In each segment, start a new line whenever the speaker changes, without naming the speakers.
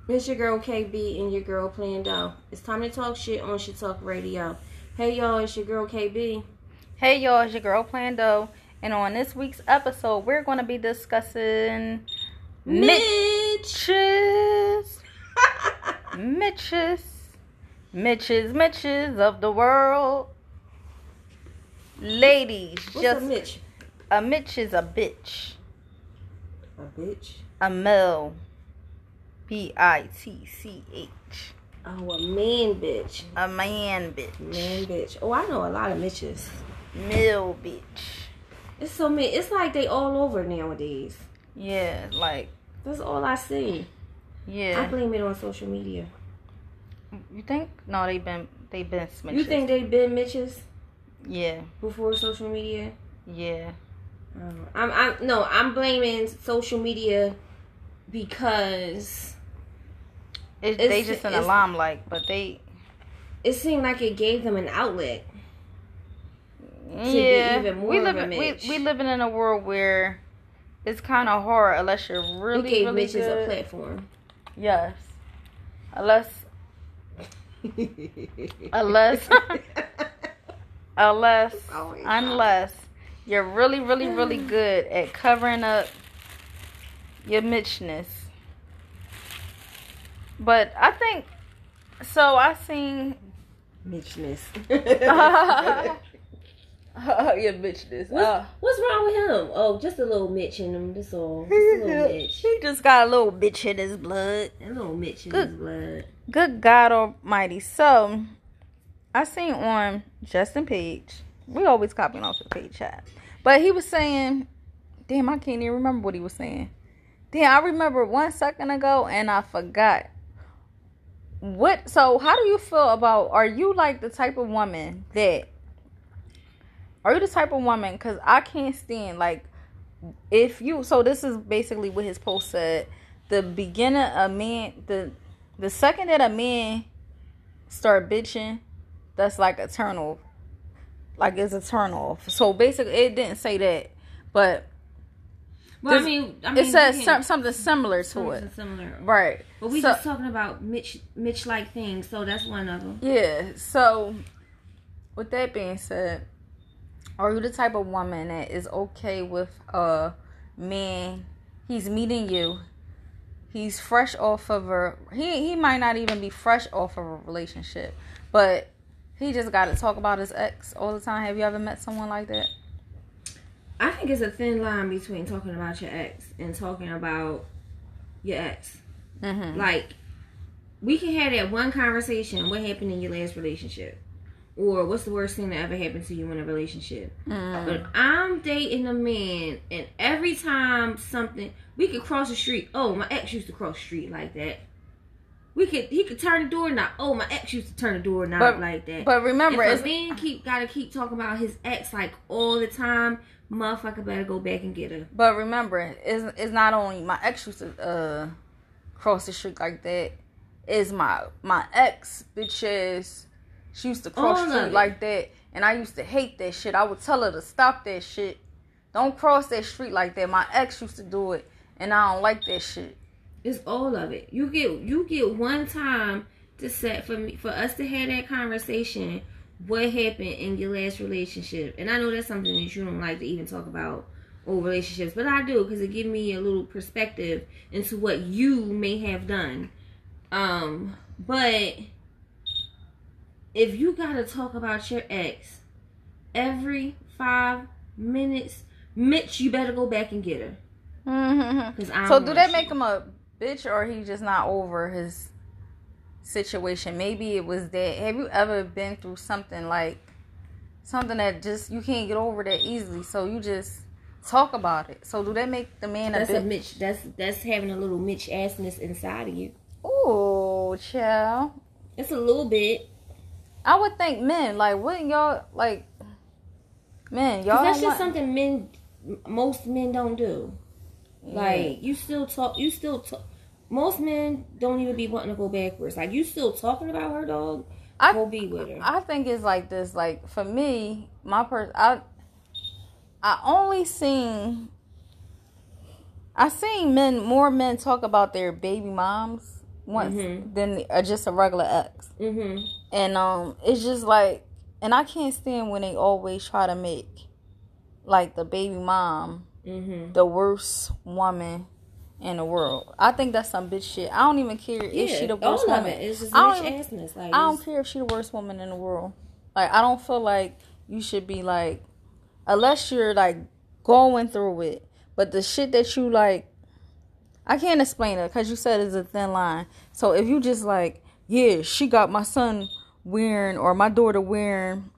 It's your girl KB and your girl Playing Dough. It's time to talk shit on Shit Talk Radio. Hey y'all, it's your girl KB.
Hey y'all, it's your girl Playing Dough. And on this week's episode, we're going to be discussing Mitches. Mitches of the world. Ladies,
What's a Mitch?
A Mitch is a bitch.
A bitch?
A male. B-I-T-C-H.
Oh, a man bitch.
A man bitch.
Man bitch. Oh, I know a lot of Mitches.
Male bitch.
It's so many. It's like they all over nowadays.
Yeah, like.
That's all I see.
Yeah.
I blame it on social media.
You think? No, they been Mitches.
You think they been Mitches?
Yeah.
Before social media?
Yeah.
I'm blaming social media because
they just in the limelight, but they.
It seemed like it gave them an outlet.
Yeah,
we
living in a world where it's kind of hard unless you're really,
it gave
really
bitches
good.
a platform.
Yes, unless you're really, really, really good at covering up your Mitchness. But I think so. I seen
Mitchness.
Your Mitchness.
What's wrong with him? Oh, just a little Mitch in him. That's all. Just a little Mitch.
He just got a little bitch in his blood.
A little Mitch in his blood.
Good God Almighty. So, I seen on Justin Page. We always copying off the Page chat. But he was saying, damn, I can't even remember what he was saying. Damn, I remember 1 second ago and I forgot. So how do you feel about, are you like the type of woman because I can't stand, like, so this is basically what his post said. The second that a man start bitching, that's like a turn off. Like, it's a turn off. So basically, it didn't say that, but
well, I mean,
it says something similar to it.
Similar,
right?
But we just talking about Mitch-like things, so that's one of them.
Yeah. So, with that being said, are you the type of woman that is okay with a man? He's meeting you. He's fresh off of he might not even be fresh off of a relationship, but he just got to talk about his ex all the time. Have you ever met someone like that?
I think it's a thin line between talking about your ex and talking about your ex. Mm-hmm. Like, we can have that one conversation. What happened in your last relationship? Or what's the worst thing that ever happened to you in a relationship? Mm. But I'm dating a man, and every time we could cross the street. Oh, my ex used to cross the street like that. He could turn the doorknob. Oh, my ex used to turn the doorknob like that.
But remember,
if a man gotta keep talking about his ex like all the time, motherfucker better go back and get her.
But remember, it's not only my ex used to cross the street like that. It's my ex bitches. She used to cross the street like that, and I used to hate that shit. I would tell her to stop that shit. Don't cross that street like that. My ex used to do it, and I don't like that shit.
It's all of it. You get one time to set for us to have that conversation. What happened in your last relationship? And I know that's something that you don't like to even talk about old relationships, but I do, because it gives me a little perspective into what you may have done. But if you gotta talk about your ex every 5 minutes, Mitch, you better go back and get her.
Mm-hmm. So do that make him a bitch, or he just not over his situation? Maybe it was that. Have you ever been through something that just you can't get over that easily, so you just talk about it? So do that make the man a bitch?
That's having a little Mitch assness inside of you.
Ooh, child.
It's a little bit.
I would think men, like, wouldn't y'all, like, men, y'all
that's just something most men don't do. Yeah. Like, you still talk. Most men don't even be wanting to go backwards. Like, you still talking about her, dog? Go be with her.
I think it's like this. Like, for me, I seen more men talk about their baby moms once than just a regular ex. And it's just like, and I can't stand when they always try to make like the baby mom the worst woman in the world. I think that's some bitch shit. I don't even care if she the worst woman.
It's just bitch-assness. Like,
I don't care if she the worst woman in the world. Like, I don't feel like you should be like, unless you're like going through it. But the shit that you like, I can't explain it because you said it's a thin line. So if you just like, yeah, she got my son wearing or my daughter wearing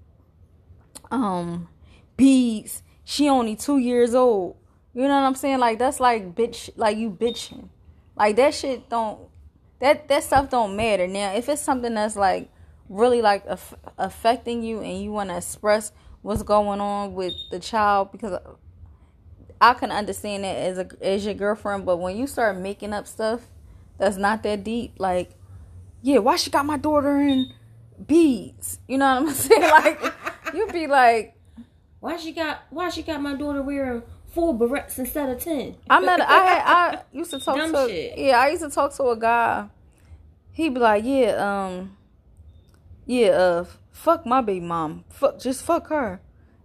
beads. She only 2 years old. You know what I'm saying? Like, that's like bitch, like you bitching. Like, that shit don't, that stuff don't matter. Now, if it's something that's like really like affecting you and you want to express what's going on with the child, because I can understand that as your girlfriend, but when you start making up stuff that's not that deep, like, yeah, why she got my daughter in beads? You know what I'm saying? Like, you be like,
why she got my daughter wearing 4 barrettes instead of 10?
I used to talk
Dumb shit.
I used to talk to a guy. He'd be like, fuck my baby mom. Fuck her.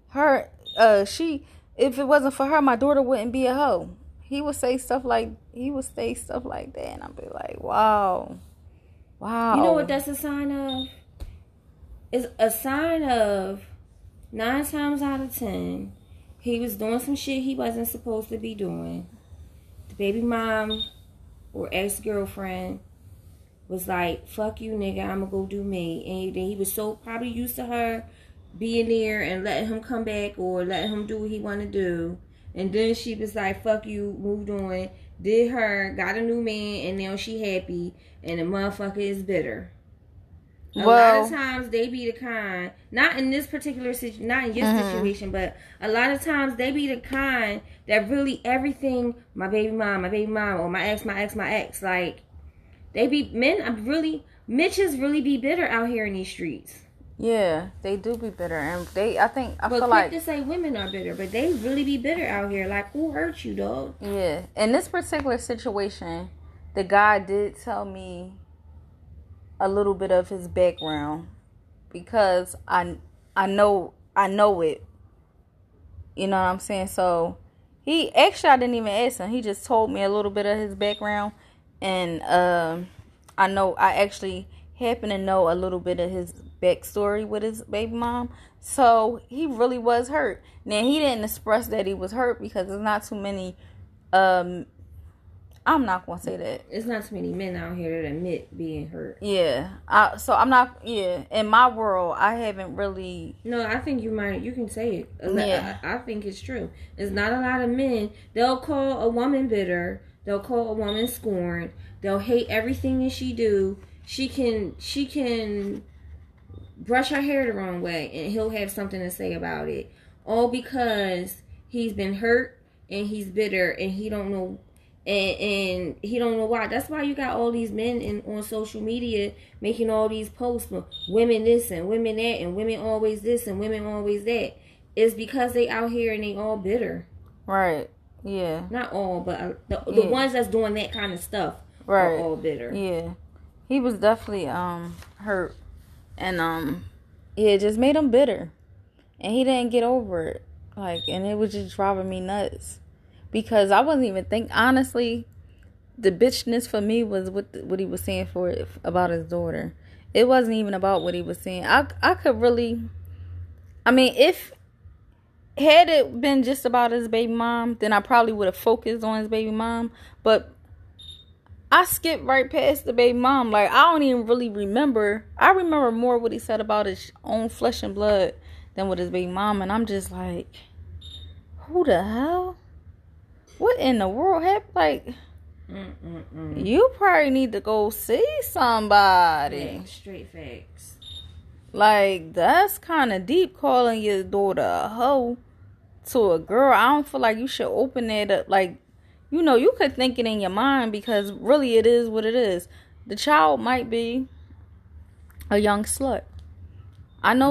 If it wasn't for her, my daughter wouldn't be a hoe. He would say stuff like that, and I'd be like, wow.
You know what that's a sign of? It's a sign of 9 times out of 10, he was doing some shit he wasn't supposed to be doing. The baby mom or ex-girlfriend was like, fuck you, nigga, I'm gonna go do me. And then he was so probably used to her being there and letting him come back or letting him do what he want to do. And then she was like, fuck you, moved on, did her, got a new man, and now she happy, and the motherfucker is bitter. A lot of times they be the kind, not in this particular situation, not in your situation, but a lot of times they be the kind that really everything, my baby mom, or my ex, like, they be, Mitches really be bitter out here in these streets.
Yeah, they do be bitter, and I feel
like to say women are bitter, but they really be bitter out here. Like, who hurt you, dog?
Yeah, in this particular situation, the guy did tell me a little bit of his background because I know it. You know what I'm saying? So he actually, I didn't even ask him. He just told me a little bit of his background, and I actually happen to know a little bit of his backstory with his baby mom. So he really was hurt. Now, he didn't express that he was hurt because there's not too many I'm not gonna say that.
It's not too many men out here that admit being hurt.
Yeah. So I'm not. Yeah. In my world, I haven't really.
No, I think you can say it. Yeah. I think it's true. There's not a lot of men. They'll call a woman bitter. They'll call a woman scorned. They'll hate everything that she do. She can brush her hair the wrong way, and he'll have something to say about it. All because he's been hurt and he's bitter and he don't know. And he don't know why. That's why you got all these men on social media making all these posts for women this and women that and women always this and women always that. It's because they out here and they all bitter.
Right. Yeah.
Not all, but the ones that's doing that kind of stuff are all bitter.
Yeah. He was definitely hurt. And it just made him bitter. And he didn't get over it. And it was just driving me nuts. Because I wasn't even thinking, honestly, the bitchness for me was what he was saying about his daughter. It wasn't even about what he was saying. I could really, if had it been just about his baby mom, then I probably would have focused on his baby mom. But I skipped right past the baby mom. I don't even really remember. I remember more what he said about his own flesh and blood than with his baby mom. And I'm just like, who the hell? What in the world happened? You probably need to go see somebody.
Yeah, straight facts.
That's kind of deep, calling your daughter a hoe to a girl. I don't feel like you should open that up. You could think it in your mind because really it is what it is. The child might be a young slut. I know.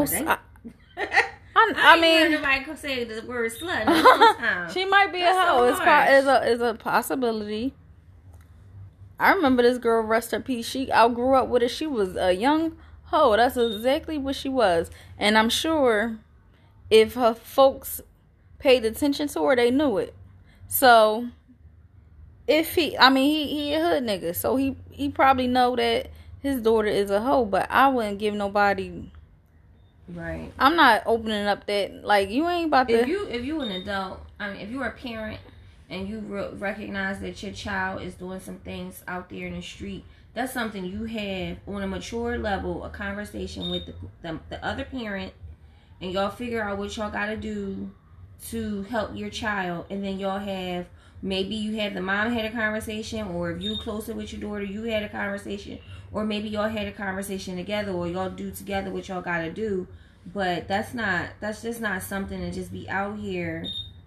I mean,
nobody could say the word slut in a long time.
She might be a hoe. It's a possibility. I remember this girl, rest her peace. I grew up with her. She was a young hoe. That's exactly what she was. And I'm sure if her folks paid attention to her, they knew it. So if he a hood nigga, so he probably know that his daughter is a hoe. But I wouldn't give nobody.
Right.
I'm not opening up that, like, you ain't about to.
If you an adult, if you're a parent and you recognize that your child is doing some things out there in the street, that's something you have on a mature level, a conversation with the other parent, and y'all figure out what y'all gotta do to help your child. And then y'all have, maybe you have the mom had a conversation, or if you closer with your daughter, you had a conversation, or maybe y'all had a conversation together, or y'all do together what y'all gotta do. But that's just not something to just be out here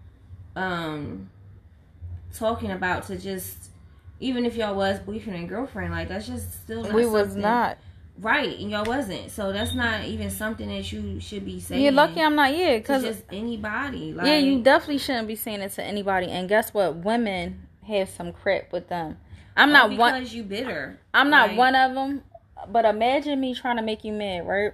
talking about, to just, even if y'all was boyfriend and girlfriend, like, that's just still not.
We was not.
Right, and y'all wasn't. So that's not even something that you should be saying.
You're lucky I'm not, because
just anybody. Like,
yeah, you definitely shouldn't be saying it to anybody. And guess what? Women have some crap with them. I'm not one.
Because you bitter.
I'm not one of them. But imagine me trying to make you mad, right?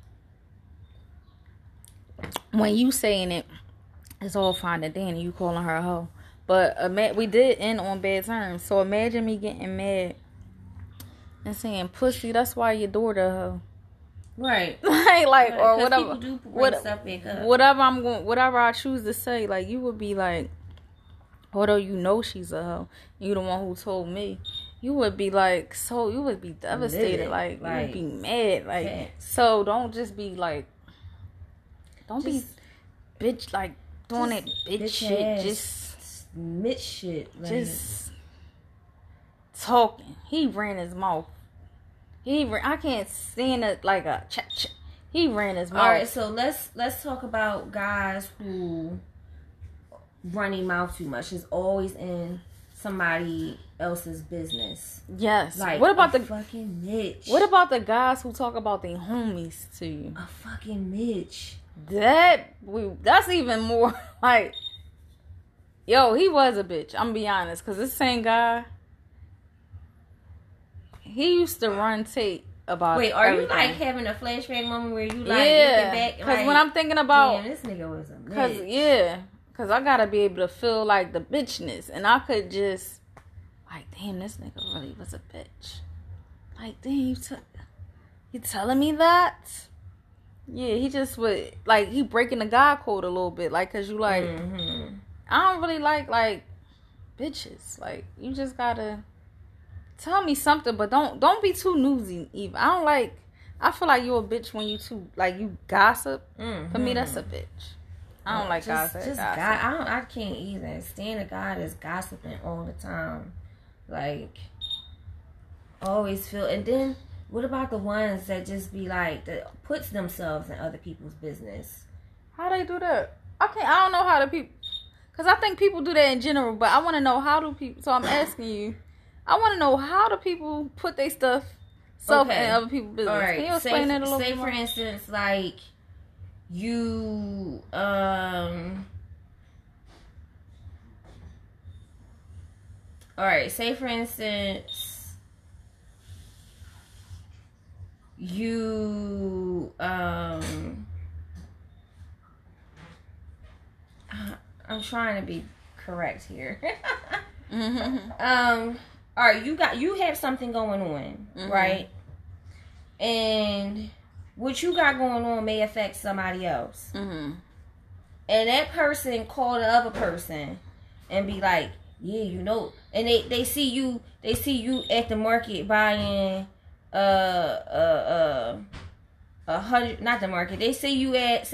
When you saying it, it's all fine and dandy. You calling her a hoe. But we did end on bad terms. So imagine me getting mad and saying, pussy, that's why your daughter a hoe.
Right.
like or whatever.
People do bring stuff back up.
Whatever I choose to say, like, you would be like, although you know she's a hoe, you the one who told me, you would be like, so you would be devastated, like you would be mad, like, yeah. So don't just be like, don't just be bitch, like, doing that bitch shit, just
bitch shit, like,
just talking. He ran his mouth. I can't stand it, like a he ran his mouth.
All right, so let's talk about guys who run their mouth too much. Is always in somebody else's business.
Yes.
Like,
what about the
fucking Mitch?
What about the guys who talk about their homies to you?
A fucking Mitch.
That's even more like, yo, he was a bitch. I'm gonna be honest, because this same guy, he used to run tape about.
Wait, are
everything.
you like having a flashback moment where you like
looking
back?
Because when I'm thinking about,
damn, this nigga was a bitch.
Because I gotta be able to feel like the bitchness, and I could just like, damn, this nigga really was a bitch. Like, damn, you telling me that? Yeah, he just would, like, he breaking the God code a little bit, like, cause you like, I don't really like bitches. Like, you just gotta tell me something, but don't be too newsy either. I feel like you're a bitch when you too, like, you gossip. For me, that's a bitch. I don't like gossip.
Just gossip. I can't either stand a guy that's gossiping all the time. Like, always feel. And then what about the ones that just be like, that puts themselves in other people's business?
How they do that? I don't know how the people, because I think people do that in general, but I want to know how do people, so I'm asking you, I want to know how do people put their stuff in other people's business. All right. Can you explain that a little bit more?
Say for instance, like, you all right, say for instance you I'm trying to be correct here. All right, you have something going on, right? And what you got going on may affect somebody else. And that person call the other person and be like, yeah, you know, and they see you at the market buying $100, not the market. They see you at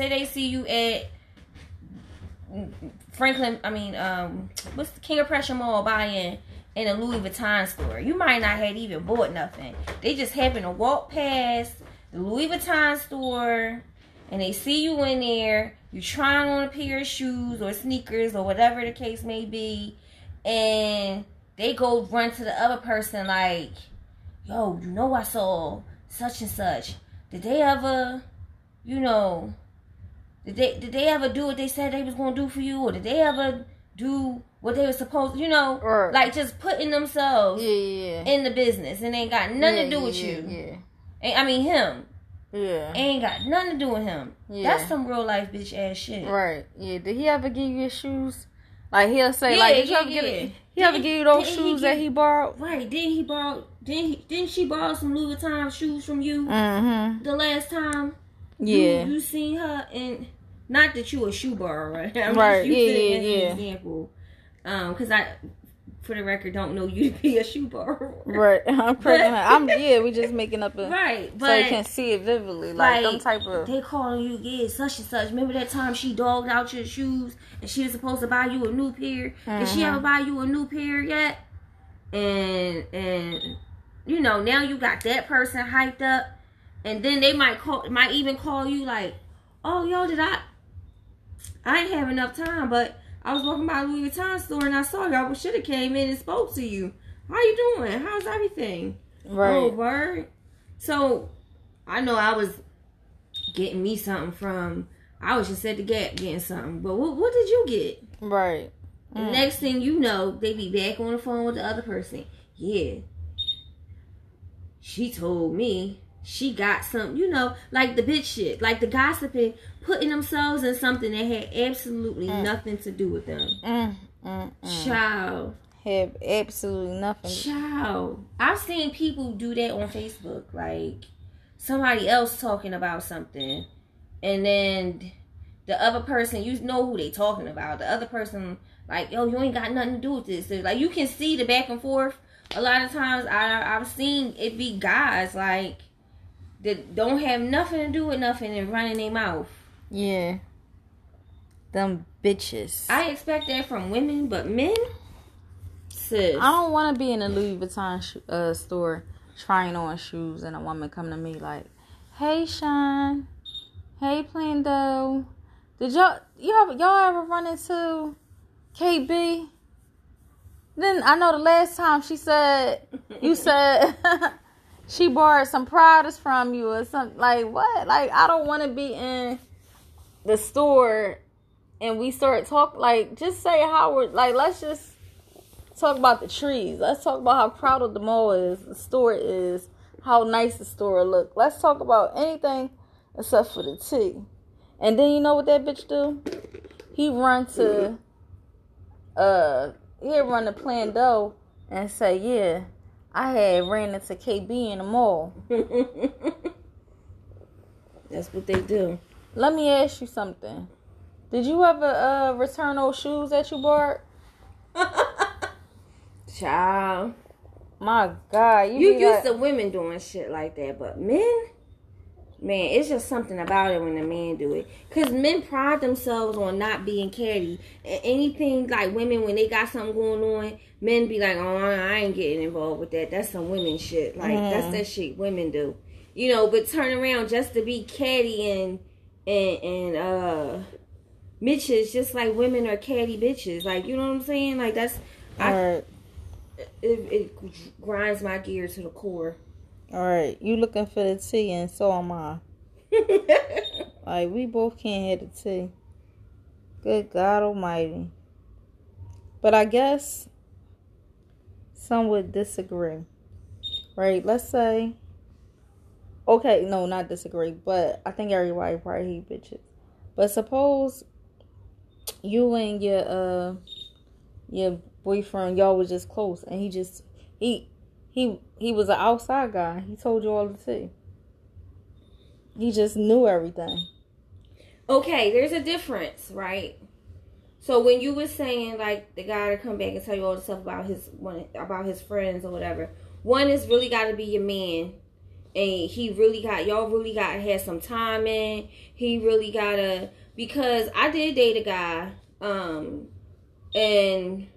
Franklin, what's the King of Prussia Mall buying in a Louis Vuitton store. You might not have even bought nothing. They just happen to walk past the Louis Vuitton store and they see you in there. You trying on a pair of shoes or sneakers or whatever the case may be, and they go run to the other person like, yo, you know I saw such and such. Did they ever, did they ever do what they said they was going to do for you? Or did they ever do what they were supposed to,
Right.
like just putting themselves
Yeah.
in the business and ain't got nothing to do with you.
Yeah.
I mean him.
Yeah.
Ain't got nothing to do with him.
Yeah.
That's some real life bitch ass shit.
Right. Yeah. Did he ever give you his shoes? Like he'll say, did you ever he ever give you those shoes that he borrowed?
Right. Didn't she borrow some Louis Vuitton shoes from you?
Mm-hmm.
The last time.
Yeah.
You seen her, and not that you a shoe borrower, right? I'm
right.
Just using
Yeah.
an example. Because I, for the record, don't know you to be a shoe borrower.
Right. I'm pregnant. We just making up a
right, but
so you can see it vividly, like them type of.
They calling you, such and such. Remember that time she dogged out your shoes and she was supposed to buy you a new pair?
Mm-hmm.
Did she ever buy you a new pair yet? And now you got that person hyped up, and then they might even call you like, oh yo, I ain't have enough time, but I was walking by a Louis Vuitton store and I saw y'all. Should have came in and spoke to you. How you doing? How's everything?
Right.
Oh, word. So I know I was getting me something from. I was just at the Gap getting something. But what did you get?
Right.
The next thing you know, they be back on the phone with the other person. Yeah. She told me she got something, like the bitch shit, like the gossiping, putting themselves in something that had absolutely nothing to do with them. Child.
Have absolutely nothing.
Child. I've seen people do that on Facebook, like somebody else talking about something, and then the other person, you know who they talking about. The other person, like, yo, you ain't got nothing to do with this. So, like, you can see the back and forth. A lot of times, I've seen it be guys, like, that don't have nothing to do with nothing and running their mouth.
Yeah. Them bitches.
I expect that from women, but men? Sis.
I don't want to be in a Louis Vuitton store trying on shoes and a woman come to me like, hey, Sean. Hey, Plando. Did y'all ever run into KB? Then I know the last time you said she borrowed some Pradas from you or something. Like, what? Like, I don't want to be in the store and we start talking. Like, just say how we're, like, let's just talk about the trees. Let's talk about how crowded the mall is, the store is, how nice the store look. Let's talk about anything except for the tea. And then you know what that bitch do? He run to Plando and say, yeah, I had ran into KB in the mall.
That's what they do.
Let me ask you something. Did you ever return those shoes that you bought?
Child.
My God.
You used to women doing shit like that, but men? Man, it's just something about it when a man do it. Because men pride themselves on not being catty. And anything like women, when they got something going on, men be like, oh, I ain't getting involved with that. That's some women shit. Like, that's that shit women do. But turn around just to be catty and bitches, just like women are catty bitches. Like, you know what I'm saying? Like, that's... It grinds my gears to the core.
All right, you looking for the tea, and so am I. Like, we both can't have the tea. Good God Almighty. But I guess some would disagree, right? Let's say, okay, no, not disagree, but I think everybody probably hate bitches. But suppose you and your boyfriend, y'all was just close, and he was an outside guy. He told you all the tea. He just knew everything.
Okay, there's a difference, right? So when you were saying like the guy to come back and tell you all the stuff about his friends or whatever, one is really got to be your man, and y'all really got to have some time in. He really gotta, because I did date a guy, and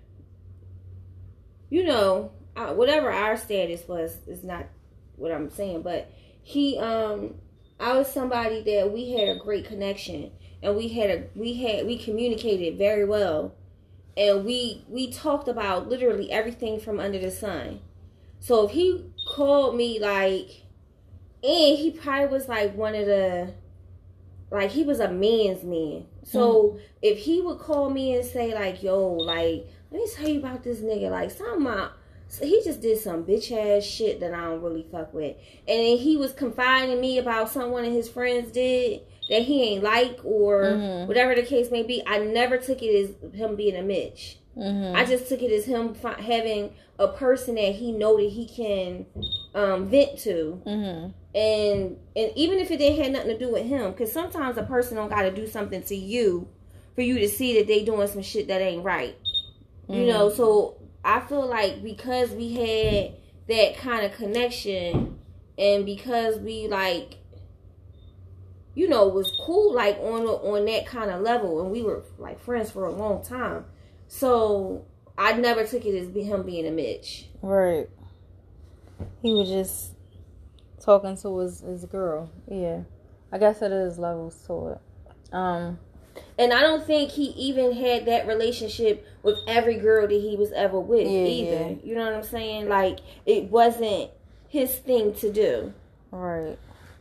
whatever our status was is not what I'm saying, but I was somebody that we had a great connection, and we communicated very well, and we talked about literally everything from under the sun. So if he called me and he probably was like one of the like, he was a man's man. So if he would call me and say, like, yo, like, let me tell you about this nigga, like, something about, so he just did some bitch ass shit that I don't really fuck with. And then he was confiding in me about something one of his friends did that he ain't like, or whatever the case may be. I never took it as him being a Mitch. I just took it as him having a person that he know that he can vent to. And even if it didn't have nothing to do with him, because sometimes a person don't got to do something to you for you to see that they doing some shit that ain't right. You know, so I feel like because we had that kind of connection, and because we, like, you know, was cool, like, on that kind of level, and we were, like, friends for a long time. So I never took it as him being a Mitch.
Right. He was just talking to his girl. Yeah. I guess it is levels to it.
And I don't think he even had that relationship with every girl that he was ever with either. Yeah. You know what I'm saying? Like, it wasn't his thing to do.
Right.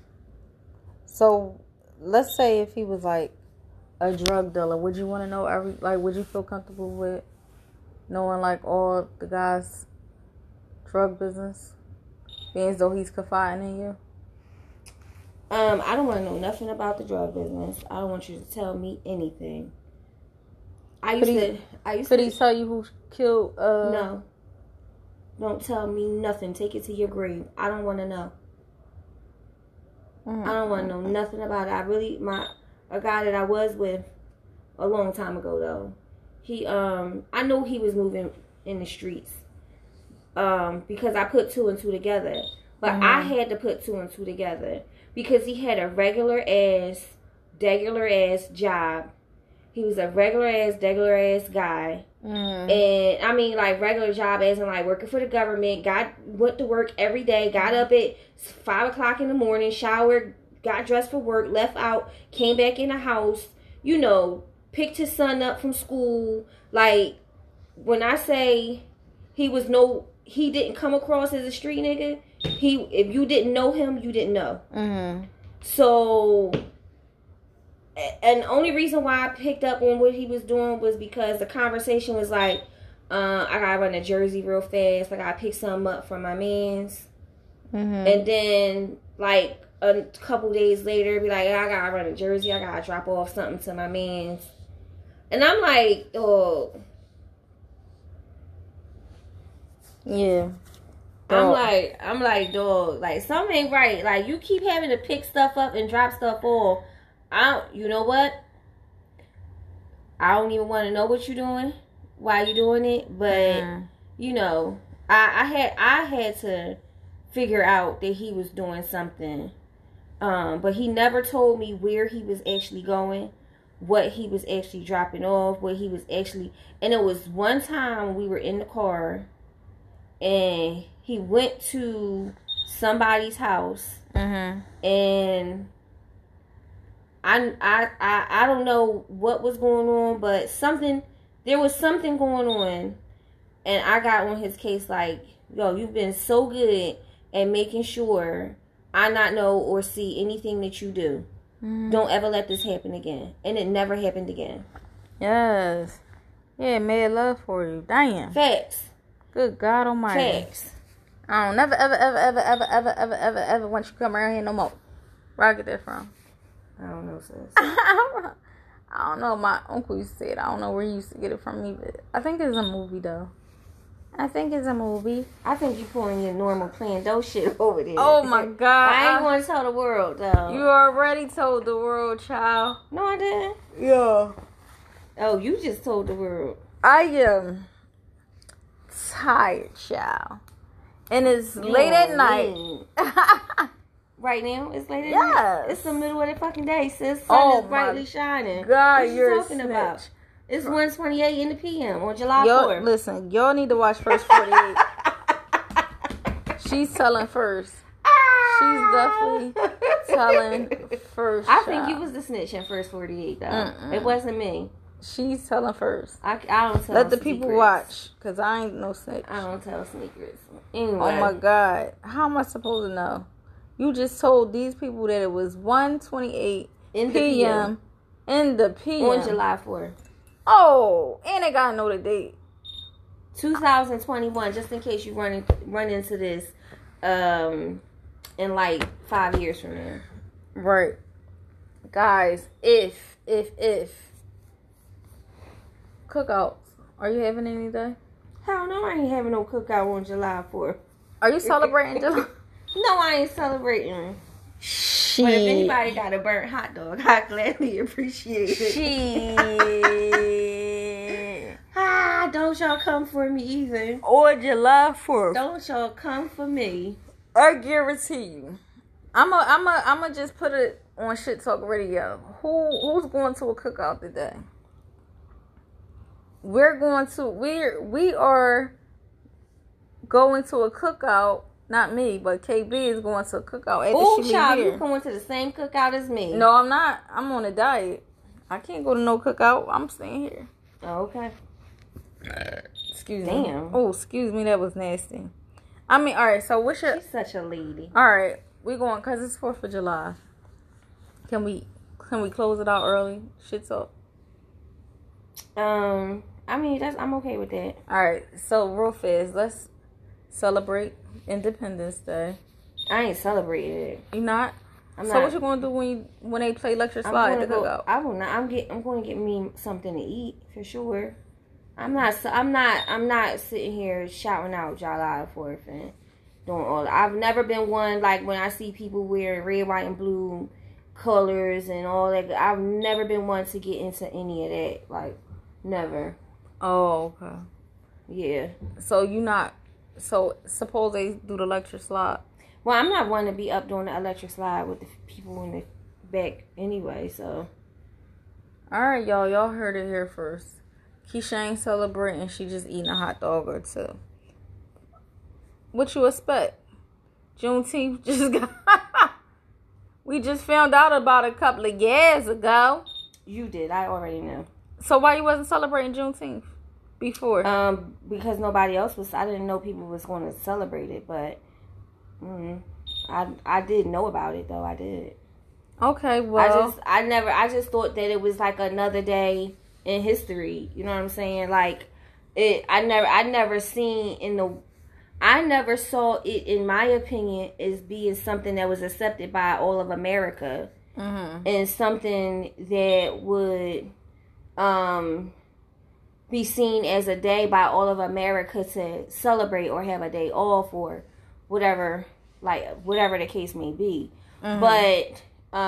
So, let's say if he was, like, a drug dealer, would you want to know would you feel comfortable with knowing, like, all the guy's drug business? Being as though he's confiding in you?
I don't want to know nothing about the drug business. I don't want you to tell me anything. Could he tell you who killed? No. Don't tell me nothing. Take it to your grave. I don't want to know. I don't want to know nothing about it. A guy that I was with a long time ago, though. He, I know he was moving in the streets. Because I put 2 and 2 together. But I had to put 2 and 2 together. Because he had a regular ass job. He was a regular ass guy. And I mean, like, regular job as in, like, working for the government. Went to work every day. Got up at 5 o'clock in the morning. Showered. Got dressed for work. Left out. Came back in the house. You know, picked his son up from school. Like, when I say he didn't come across as a street nigga. If you didn't know him, you didn't know. So, and the only reason why I picked up on what he was doing was because the conversation was like, I gotta run to Jersey real fast. I gotta pick something up from my mans. And then, like, a couple days later, be like, I gotta run to Jersey. I gotta drop off something to my mans. And I'm like, oh.
Yeah.
I'm like, dog, like, something ain't right. Like, you keep having to pick stuff up and drop stuff off. You know what? I don't even want to know what you're doing, why you doing it. But, you know, I had to figure out that he was doing something. But he never told me where he was actually going, what he was actually dropping off, what he was actually. And it was one time we were in the car, and he went to somebody's house, and I don't know what was going on, but there was something going on, and I got on his case like, yo, you've been so good at making sure I not know or see anything that you do. Don't ever let this happen again. And it never happened again.
Yes. Yeah, mad love for you. Damn.
Facts.
Good God Almighty.
Facts.
I don't never, ever want you to come around here no more. Where I get that from?
I don't know, sis.
I don't know. My uncle used to say it. I don't know where he used to get it from me, but I think it's a movie, though. I think
you pulling your normal playing dough shit over there.
Oh, my God.
I ain't want to tell the world, though.
You already told the world, child.
No, I didn't.
Yeah.
Oh, you just told the world.
I am tired, child. And it's late at night.
Right now? It's late at night? It's the middle of the fucking day, sis. Sun is brightly shining.
God,
what
you're
talking about? It's 1:28 in the p.m. on July 4th.
Listen, y'all need to watch First 48. She's telling first. She's definitely telling first.
I think you was the snitch in First 48, though. It wasn't me.
She's telling first.
I don't tell.
Let the people watch, because I ain't no snitch.
I don't tell secrets. Anyway.
Oh, my God. How am I supposed to know? You just told these people that it was 1:28
In the PM.
In the PM.
On July 4th.
Oh, and they gotta know the date.
2021, just in case you run into this in like 5 years from now.
Right. Guys, if cookouts, are you having any day?
Hell no, I ain't having no cookout on July 4th.
Are you celebrating July?
No, I ain't celebrating.
Shit.
But if anybody got a burnt hot dog, I gladly appreciate it.
Shit.
Don't y'all come for me either.
Or July 4th.
Don't y'all come for me.
I guarantee you. I'ma just put it on Shit Talk Radio. Who's going to a cookout today? We are going to a cookout. Not me, but KB is going to a cookout after
Oh,
she
child,
leave
you
here.
going to the same cookout as me?
No, I'm not. I'm on a diet. I can't go to no cookout. I'm staying here.
Oh, okay.
Excuse me.
Damn.
Oh, excuse me. That was nasty. I mean, all right. So what's your?
She's such a lady.
All right, we going because it's 4th of July. Can we close it out early? Shit Talk.
I mean, I'm okay with that.
All right. So real fast, let's celebrate Independence Day.
I ain't celebrating it.
You not?
I'm
so
not.
what you gonna do when they play Lecture Slide to cookout?
I will not. I'm going to get me something to eat for sure. I'm not sitting here shouting out July 4th and doing all that. I've never been one like when I see people wearing red, white, and blue colors and all that. I've never been one to get into any of that. Like never.
Oh, okay.
Yeah.
So you not. So suppose they do the Lecture Slide.
Well, I'm not one to be up doing the electric slide with the people in the back anyway, so.
Alright, y'all heard it here first. Keisha ain't celebrating, she just eating a hot dog or two. What you expect? Juneteenth just got... We just found out about a couple of years ago.
You did, I already know.
So why you wasn't celebrating Juneteenth before?
Because nobody else was, I didn't know people was going to celebrate it, but... I did know about it though. I did.
Okay, well,
I just thought that it was like another day in history. You know what I'm saying? Like I never saw it, in my opinion, as being something that was accepted by all of America, and something that would be seen as a day by all of America to celebrate or have a day off or whatever the case may be. But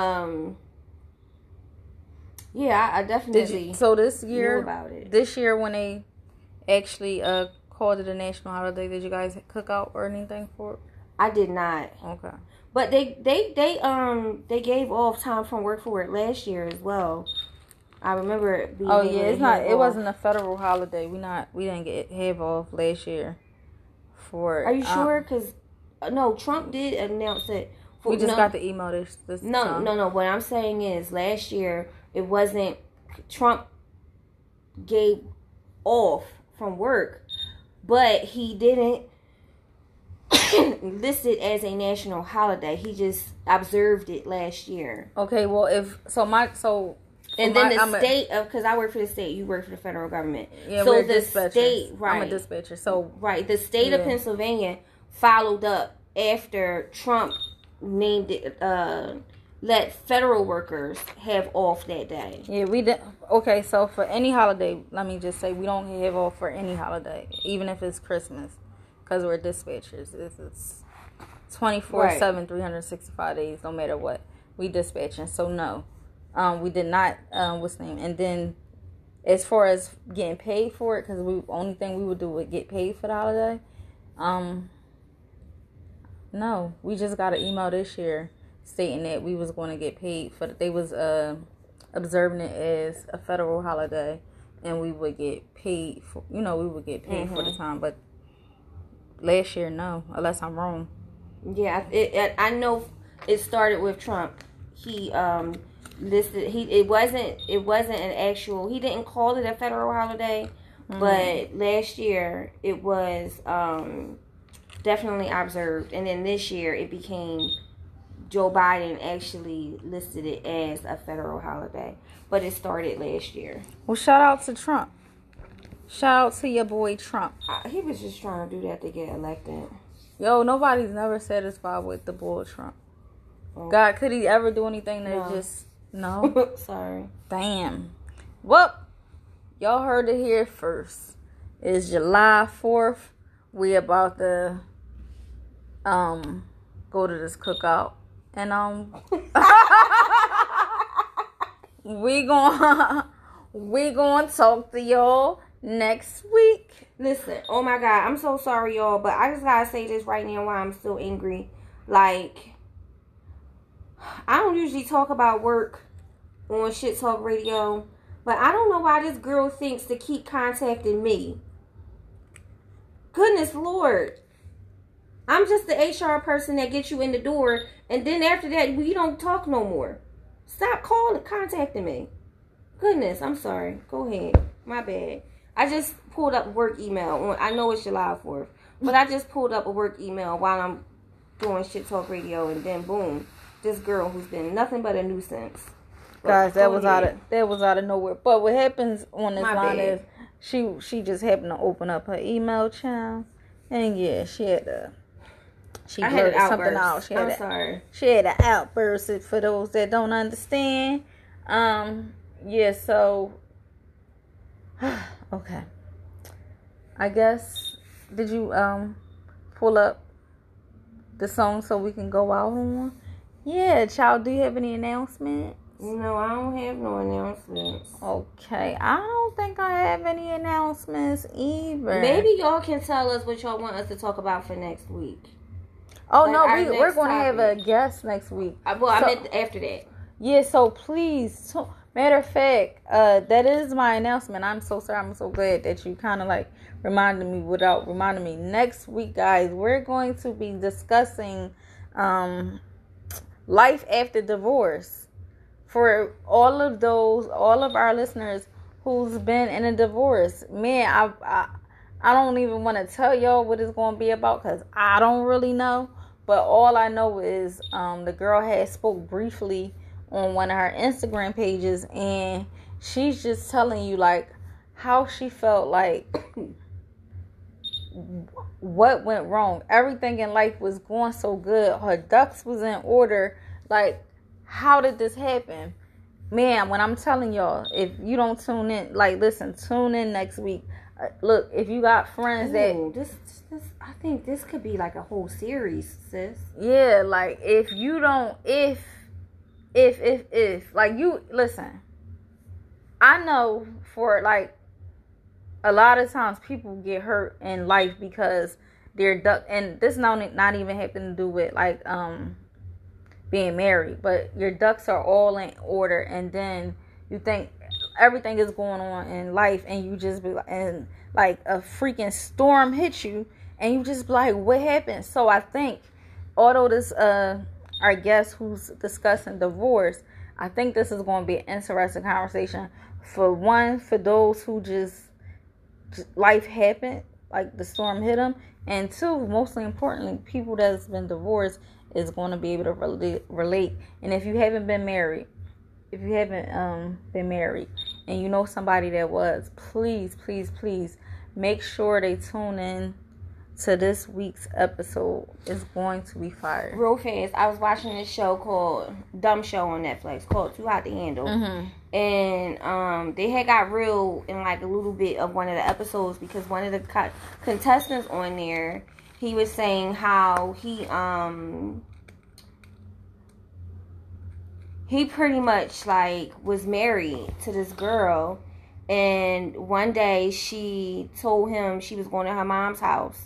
yeah, I definitely
so this year
knew about it.
This year when they actually called it a national holiday, did you guys cook out or anything for it?
I did not.
Okay.
But they gave off time from work for it last year as well. I remember it being
it wasn't a federal holiday. We didn't have off last year for it.
Are you sure? Because no, Trump did announce it.
We just got the email this time.
No. What I'm saying is, last year it wasn't. Trump gave off from work, but he didn't list it as a national holiday. He just observed it last year.
Okay, well,
and then the state of, because I work for the state, you work for the federal government.
Yeah,
so
we're
the state, right?
I'm a dispatcher. So
the state of Pennsylvania followed up after Trump named it, let federal workers have off that day.
Yeah, we did. Okay, so for any holiday, let me just say we don't have off for any holiday, even if it's Christmas, because we're dispatchers. It's 24/7, 365 days, no matter what. We dispatching, so no, we did not. What's the name? And then, as far as getting paid for it, because only thing we would do would get paid for the holiday. No, we just got an email this year stating that we was going to get paid for. They was observing it as a federal holiday, and we would get paid for. We would get paid for the time. But last year, no, unless I'm wrong.
Yeah, I know it started with Trump. He listed it wasn't an actual. He didn't call it a federal holiday, but last year it was definitely observed, and then this year it became Joe Biden actually listed it as a federal holiday. But it started last year.
Well, shout out to Trump. Shout out to your boy Trump.
He was just trying to do that to get elected.
Yo, nobody's never satisfied with the bull Trump. Oh. God, could he ever do anything that just... No?
Sorry.
Damn. Well, y'all heard it here first. It's July 4th. We about to go to this cookout. And we gonna talk to y'all next week.
Listen, oh my God, I'm so sorry, y'all, but I just gotta say this right now while I'm still angry. Like, I don't usually talk about work on Shit Talk Radio, but I don't know why this girl thinks to keep contacting me. Goodness Lord. I'm just the HR person that gets you in the door, and then after that, we don't talk no more. Stop contacting me. Goodness, I'm sorry. Go ahead. My bad. I just pulled up work email. I know it's July 4th, but I just pulled up a work email while I'm doing Shit Talk Radio, and then boom, this girl who's been nothing but a nuisance.
Guys, that was out of nowhere. But what happens on this line is she just happened to open up her email channel, and yeah, she had blurted something out. She had an outburst. For those that don't understand, yeah. So, okay. I guess did you pull up the song so we can go out on? Yeah, child. Do you have any announcements?
No, I don't have no announcements.
Okay, I don't think I have any announcements either.
Maybe y'all can tell us what y'all want us to talk about for next week.
Oh, like no, we're going to have a guest next week.
I meant after that.
Yeah, so please. Matter of fact, that is my announcement. I'm so sorry. I'm so glad that you kind of like reminded me without reminding me. Next week, guys, we're going to be discussing life after divorce. For all of our listeners who's been in a divorce, man, I don't even want to tell y'all what it's going to be about because I don't really know. But all I know is the girl had spoke briefly on one of her Instagram pages, and she's just telling you like how she felt like what went wrong. Everything in life was going so good. Her ducks was in order. Like, how did this happen? Man, when I'm telling y'all, if you don't tune in, like, listen, tune in next week. Look, if you got friends
this, I think this could be like a whole series, sis.
Yeah, like, if you don't, like, you, listen, I know for, like, a lot of times people get hurt in life because they're duck, and this not even having to do with, like, being married, but your ducks are all in order, and then you think everything is going on in life, and you just be like, and like a freaking storm hits you, and you just be like, what happened? So I think, although this our guest who's discussing divorce, I think this is going to be an interesting conversation. For those who just life happened, like the storm hit them, and two, mostly importantly, people that's been divorced is going to be able to relate. And if you haven't been married, been married, and you know somebody that was, please make sure they tune in to this week's episode. It's going to be fire.
Real fast, I was watching this show called Dumb Show on Netflix called Too Hot to Handle. Mm-hmm. And they had got real in like a little bit of one of the episodes because one of the contestants on there, he was saying how he pretty much like was married to this girl, and one day she told him she was going to her mom's house,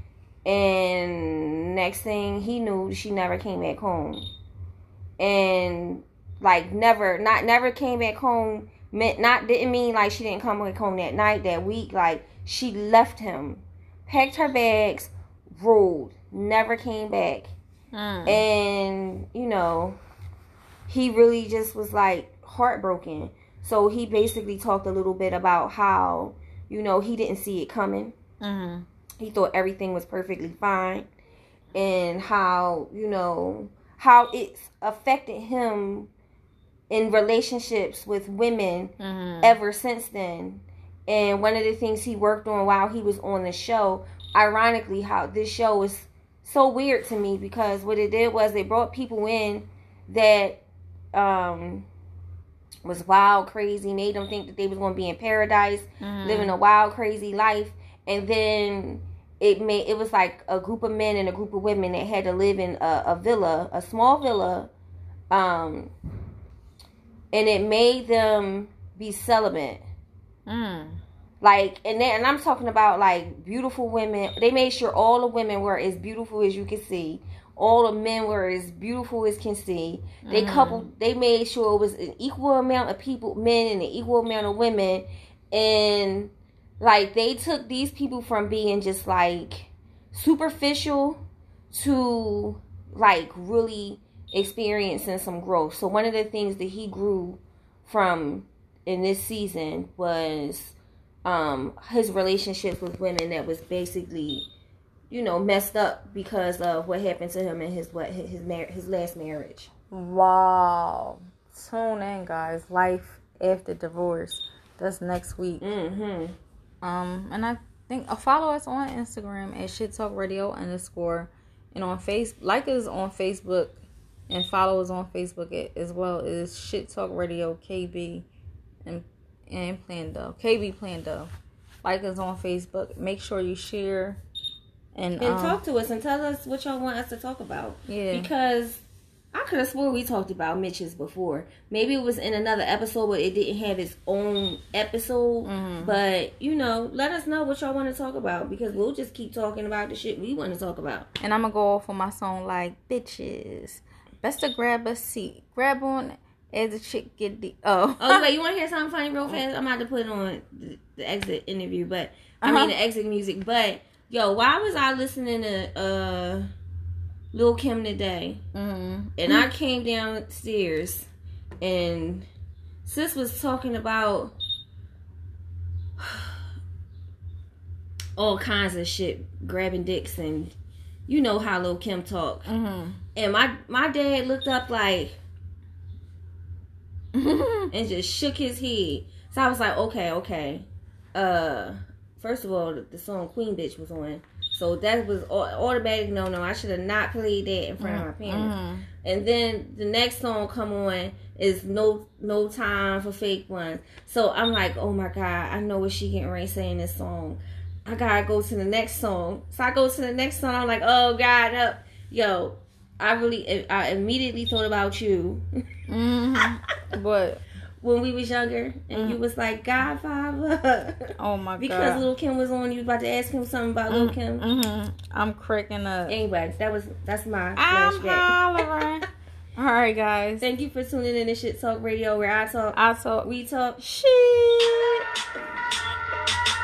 and next thing he knew, she never came back home. And like never came back home didn't mean like she didn't come back home that night, that week. Like, she left him, packed her bags, rolled, never came back. And you know, he really just was like heartbroken. So he basically talked a little bit about how, you know, he didn't see it coming. He thought everything was perfectly fine, and how, you know, how it's affected him in relationships with women ever since then. And one of the things he worked on while he was on the show, ironically, how this show was so weird to me, because what it did was they brought people in that was wild, crazy, made them think that they was going to be in paradise, living a wild, crazy life. And then it was like a group of men and a group of women that had to live in a villa, a small villa, and it made them be celibate. Like, and I'm talking about like beautiful women. They made sure all the women were as beautiful as you could see. All the men were as beautiful as can see. They made sure it was an equal amount of people, men, and an equal amount of women. And like, they took these people from being just like superficial to like really experiencing some growth. So one of the things that he grew from in this season was his relationships with women that was basically, messed up because of what happened to him in his last marriage.
Wow. Tune in, guys. Life After Divorce. That's next week. And I think follow us on Instagram at Shit Talk Radio _ and on like us on Facebook and follow us on Facebook as well as Shit Talk Radio KB and Plando. KB Plando. Like us on Facebook. Make sure you share and
talk to us and tell us what y'all want us to talk about. Yeah. Because I could have swore we talked about Mitch's before. Maybe it was in another episode, but it didn't have its own episode. But, let us know what y'all want to talk about, because we'll just keep talking about the shit we want to talk about.
And I'm going to go off on my song like, bitches, best to grab a seat. Grab on as the chick get the... Oh,
wait, you want to hear something funny real fast? I'm about to put it on the exit interview, but... the exit music. But, yo, why was I listening to... Lil' Kim today, and I came downstairs, and sis was talking about all kinds of shit, grabbing dicks, and you know how Lil' Kim talk. And my dad looked up like, and just shook his head. So I was like, okay. First of all, the song Queen Bitch was on. So that was automatic no. I should have not played that in front of my parents. And then the next song come on is No Time for Fake Ones. So I'm like, oh my God, I know what she getting ready to say in this song. I gotta go to the next song. So I go to the next song. I'm like, oh God, no. Yo, I immediately thought about you.
What?
When we was younger, and you was like, Godfather.
Oh my God.
Because Lil' Kim was on, you was about to ask him something about Lil' Kim.
I'm cracking up.
Anyway, that's my
I'm
flashback.
hollering. All right, guys.
Thank you for tuning in to Shit Talk Radio, where I talk,
I talk,
we talk
shit.